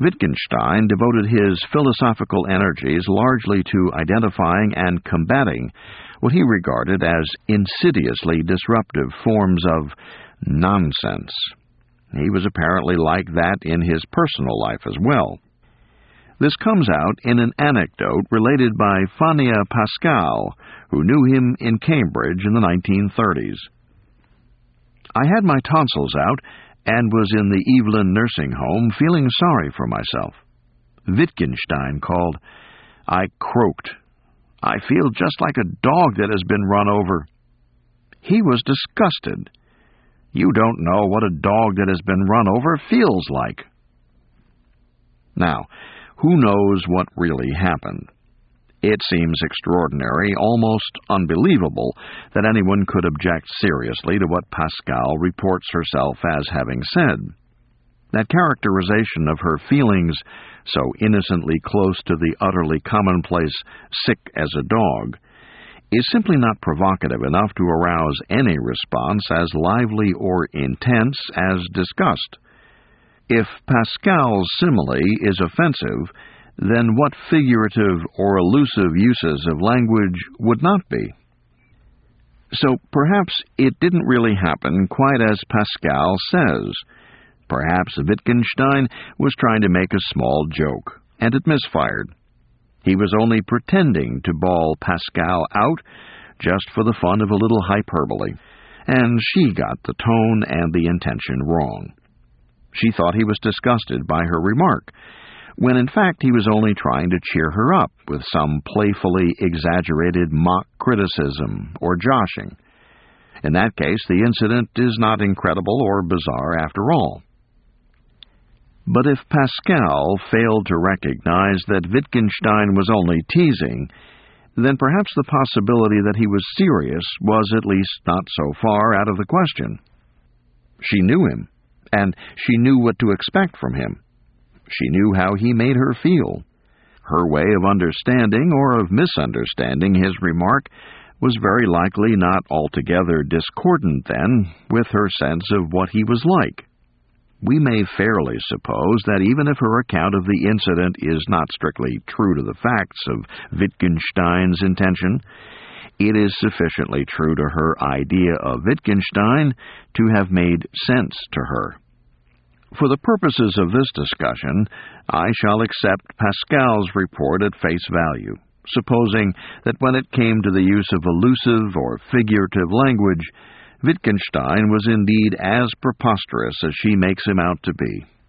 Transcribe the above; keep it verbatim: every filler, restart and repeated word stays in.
Wittgenstein devoted his philosophical energies largely to identifying and combating what he regarded as insidiously disruptive forms of nonsense. He was apparently like that in his personal life as well. This comes out in an anecdote related by Fania Pascal, who knew him in Cambridge in the nineteen thirties. I had my tonsils out and was in the Evelyn nursing home feeling sorry for myself. Wittgenstein called. I croaked. I feel just like a dog that has been run over. He was disgusted. You don't know what a dog that has been run over feels like. Now, who knows what really happened? It seems extraordinary, almost unbelievable, that anyone could object seriously to what Pascal reports herself as having said. That characterization of her feelings, so innocently close to the utterly commonplace sick as a dog, is simply not provocative enough to arouse any response as lively or intense as disgust. If Pascal's simile is offensive, then what figurative or elusive uses of language would not be? So perhaps it didn't really happen quite as Pascal says. Perhaps Wittgenstein was trying to make a small joke, and it misfired. He was only pretending to bawl Pascal out just for the fun of a little hyperbole, and she got the tone and the intention wrong. She thought he was disgusted by her remark, when in fact he was only trying to cheer her up with some playfully exaggerated mock criticism or joshing. In that case, the incident is not incredible or bizarre after all. But if Pascal failed to recognize that Wittgenstein was only teasing, then perhaps the possibility that he was serious was at least not so far out of the question. She knew him, and she knew what to expect from him. She knew how he made her feel. Her way of understanding or of misunderstanding his remark was very likely not altogether discordant, then, with her sense of what he was like. We may fairly suppose that even if her account of the incident is not strictly true to the facts of Wittgenstein's intention, it is sufficiently true to her idea of Wittgenstein to have made sense to her. For the purposes of this discussion, I shall accept Pascal's report at face value, supposing that when it came to the use of elusive or figurative language, Wittgenstein was indeed as preposterous as she makes him out to be.